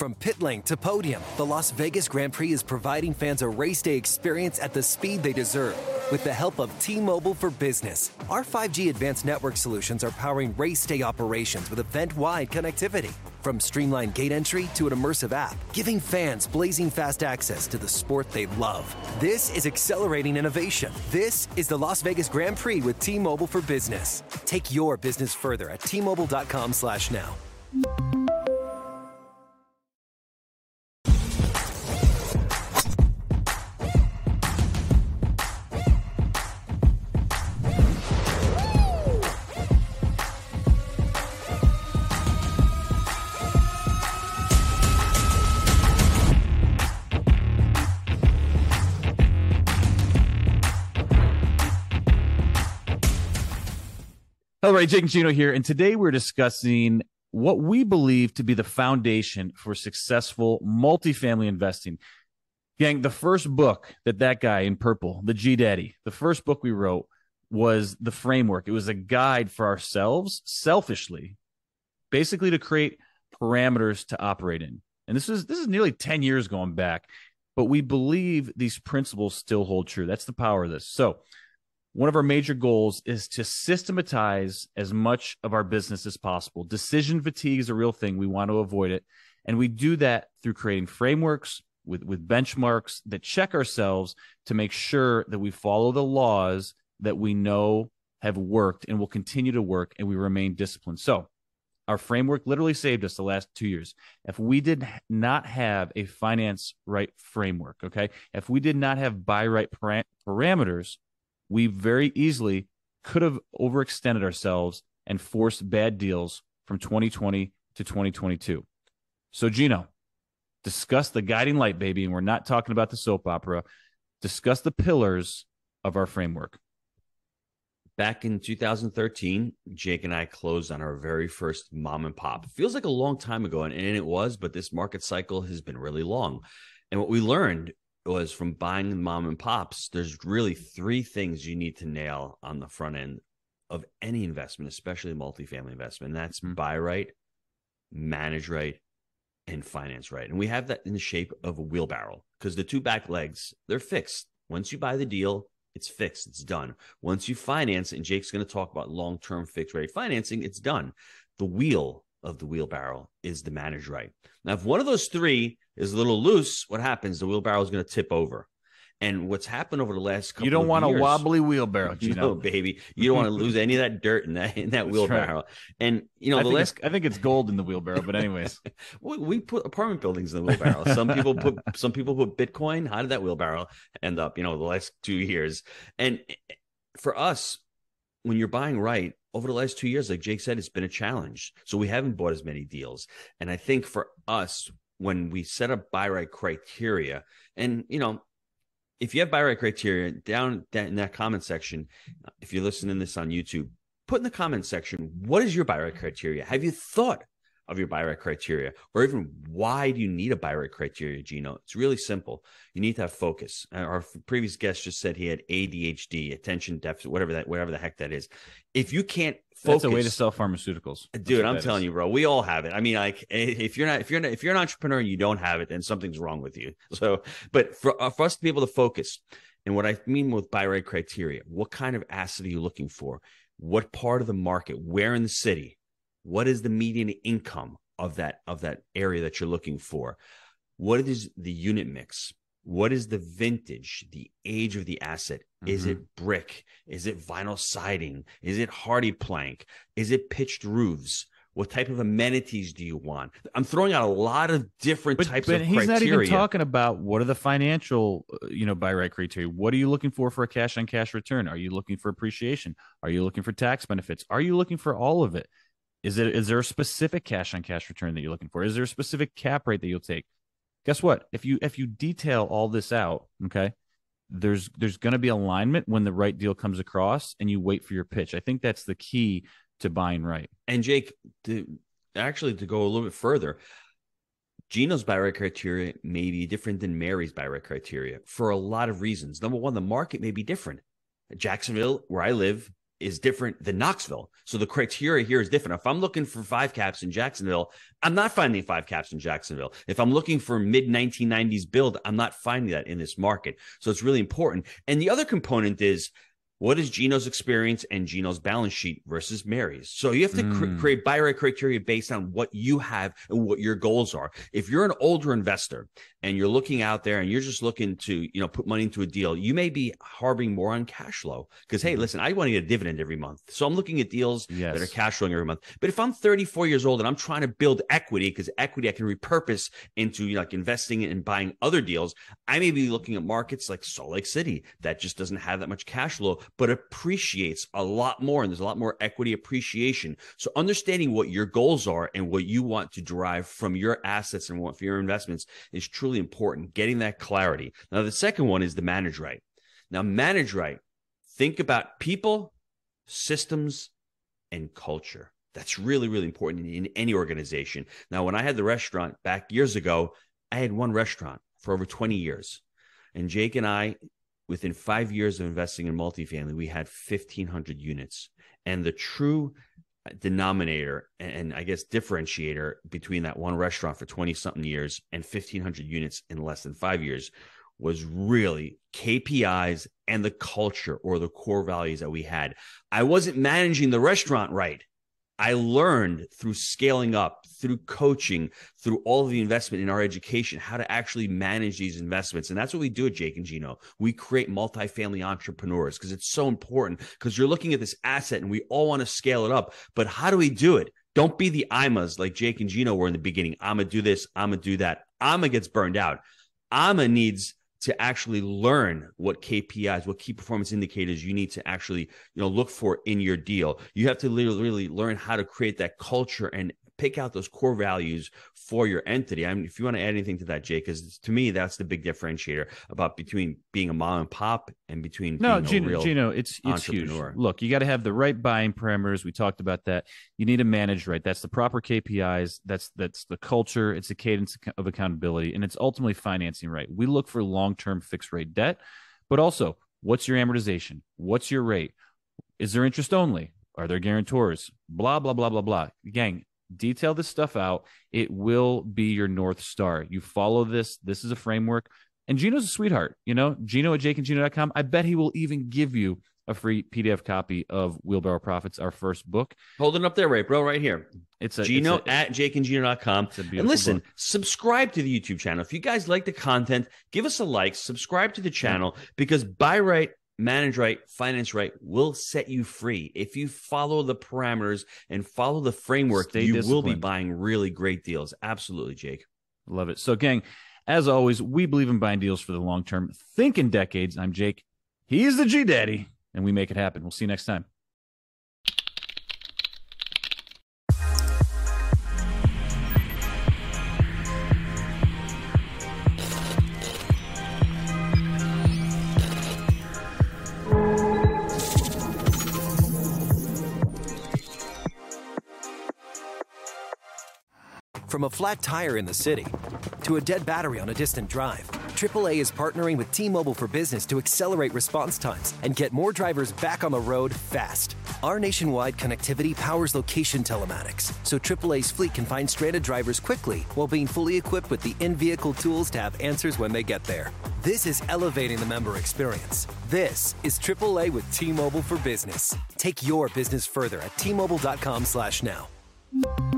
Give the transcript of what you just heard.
From pit lane to podium, the Las Vegas Grand Prix is providing fans a race day experience at the speed they deserve. With the help of T-Mobile for Business, our 5G advanced network solutions are powering race day operations with event-wide connectivity. From streamlined gate entry to an immersive app, giving fans blazing fast access to the sport they love. This is accelerating innovation. This is the Las Vegas Grand Prix with T-Mobile for Business. Take your business further at T-Mobile.com/now. All right, Jake and Gino here, and today we're discussing what we believe to be the foundation for successful multifamily investing. Gang, the first book that guy in purple, the G Daddy, the first book we wrote was The Framework. It was a guide for ourselves, selfishly, basically to create parameters to operate in. And this is nearly 10 years going back, but we believe these principles still hold true. That's the power of this. So one of our major goals is to systematize as much of our business as possible. Decision fatigue is a real thing. We want to avoid it. And we do that through creating frameworks with benchmarks that check ourselves to make sure that we follow the laws that we know have worked and will continue to work, and we remain disciplined. So our framework literally saved us the last 2 years. If we did not have a finance right framework, okay, if we did not have buy right parameters, we very easily could have overextended ourselves and forced bad deals from 2020 to 2022. So, Gino, discuss the guiding light, baby, and we're not talking about the soap opera. Discuss the pillars of our framework. Back in 2013, Jake and I closed on our very first mom and pop. It feels like a long time ago, and it was, but this market cycle has been really long. And what we learned was from buying mom and pops, there's really three things you need to nail on the front end of any investment, especially multifamily investment. And that's buy right, manage right, and finance right. And we have that in the shape of a wheelbarrow because the two back legs, they're fixed. Once you buy the deal, it's fixed. It's done. Once you finance, and Jake's going to talk about long-term fixed rate financing, it's done. The wheel of the wheelbarrow is the manage right. Now, if one of those three is a little loose, what happens? The wheelbarrow is going to tip over. And what's happened over the last couple of years. You don't want a wobbly wheelbarrow, Gino. No, baby. You don't want to lose any of that dirt in that wheelbarrow. Right. And, you know, I think it's gold in the wheelbarrow, but anyways. we put apartment buildings in the wheelbarrow. Some people put Bitcoin. How did that wheelbarrow end up, the last 2 years? And for us, when you're buying right, over the last 2 years, like Jake said, it's been a challenge. So we haven't bought as many deals. And I think for us, when we set up buy right criteria, and, if you have buy right criteria, down in that comment section, if you're listening to this on YouTube, put in the comment section, what is your buy right criteria? Have you thought of your buy right criteria? Or even why do you need a buy right criteria, Gino? It's really simple. You need to have focus. Our previous guest just said he had ADHD, attention deficit, whatever the heck that is. If you can't focus, that's a way to sell pharmaceuticals. Dude, I'm telling you, bro, we all have it. I mean, like if you're an entrepreneur and you don't have it, then something's wrong with you. So, but for us to be able to focus, and what I mean with buy right criteria, what kind of asset are you looking for? What part of the market? Where in the city? What is the median income of that area that you're looking for? What is the unit mix? What is the vintage, the age of the asset? Is it brick? Is it vinyl siding? Is it hardy plank? Is it pitched roofs? What type of amenities do you want? I'm throwing out a lot of different types of criteria. But he's not even talking about what are the financial, buy right criteria. What are you looking for a cash on cash return? Are you looking for appreciation? Are you looking for tax benefits? Are you looking for all of it? Is there a specific cash on cash return that you're looking for? Is there a specific cap rate that you'll take? Guess what? If you detail all this out, okay, there's going to be alignment when the right deal comes across, and you wait for your pitch. I think that's the key to buying right. And Jake, to go a little bit further, Gino's buy right criteria may be different than Mary's buy right criteria for a lot of reasons. Number one, the market may be different. Jacksonville, where I live, is different than Knoxville. So the criteria here is different. If I'm looking for 5 caps in Jacksonville, I'm not finding 5 caps in Jacksonville. If I'm looking for mid-1990s build, I'm not finding that in this market. So it's really important. And the other component is, what is Gino's experience and Gino's balance sheet versus Mary's? So you have to create buy right criteria based on what you have and what your goals are. If you're an older investor and you're looking out there and you're just looking to, put money into a deal, you may be harboring more on cash flow because, hey, listen, I want to get a dividend every month. So I'm looking at deals that are cash flowing every month. But if I'm 34 years old and I'm trying to build equity, because equity I can repurpose into like investing and buying other deals, I may be looking at markets like Salt Lake City that just doesn't have that much cash flow, but appreciates a lot more, and there's a lot more equity appreciation. So understanding what your goals are and what you want to derive from your assets and what for your investments is truly important, getting that clarity. Now, the second one is the manage right. Now, manage right. Think about people, systems, and culture. That's really, really important in any organization. Now, when I had the restaurant back years ago, I had one restaurant for over 20 years. And Jake and I, within 5 years of investing in multifamily, we had 1,500 units. And the true denominator and I guess differentiator between that one restaurant for 20-something years and 1,500 units in less than 5 years was really KPIs and the culture or the core values that we had. I wasn't managing the restaurant right. I learned through scaling up, through coaching, through all of the investment in our education, how to actually manage these investments. And that's what we do at Jake and Gino. We create multifamily entrepreneurs because it's so important, because you're looking at this asset and we all want to scale it up. But how do we do it? Don't be the IMAs like Jake and Gino were in the beginning. I'm going to do this. I'm going to do that. IMA gets burned out. IMA needs to actually learn what KPIs, what key performance indicators you need to actually, look for in your deal. You have to really learn how to create that culture and pick out those core values for your entity. I mean, if you want to add anything to that, Jake, because to me, that's the big differentiator about between being a mom and pop and between being a real Gino, it's huge. Look, you got to have the right buying parameters. We talked about that. You need to manage right. That's the proper KPIs. That's the culture. It's a cadence of accountability, and it's ultimately financing right. We look for long-term fixed rate debt, but also what's your amortization? What's your rate? Is there interest only? Are there guarantors? Blah, blah, blah, blah, blah. Gang, detail this stuff out. It will be your North Star. You follow this. This is a framework. And Gino's a sweetheart. Gino at jakeandgino.com. I bet he will even give you a free PDF copy of Wheelbarrow Profits, our first book. Hold it up there, right here. It's Gino at jakeandgino.com. And listen, subscribe to the YouTube channel. If you guys like the content, give us a like, subscribe to the channel, because buy right, manage right, finance right will set you free. If you follow the parameters and follow the framework, you will be buying really great deals. Absolutely, Jake. Love it. So, gang, as always, we believe in buying deals for the long term. Think in decades. I'm Jake. He's the G Daddy, and we make it happen. We'll see you next time. From a flat tire in the city to a dead battery on a distant drive, AAA is partnering with T-Mobile for Business to accelerate response times and get more drivers back on the road fast. Our nationwide connectivity powers location telematics, so AAA's fleet can find stranded drivers quickly while being fully equipped with the in-vehicle tools to have answers when they get there. This is elevating the member experience. This is AAA with T-Mobile for Business. Take your business further at T-Mobile.com/now.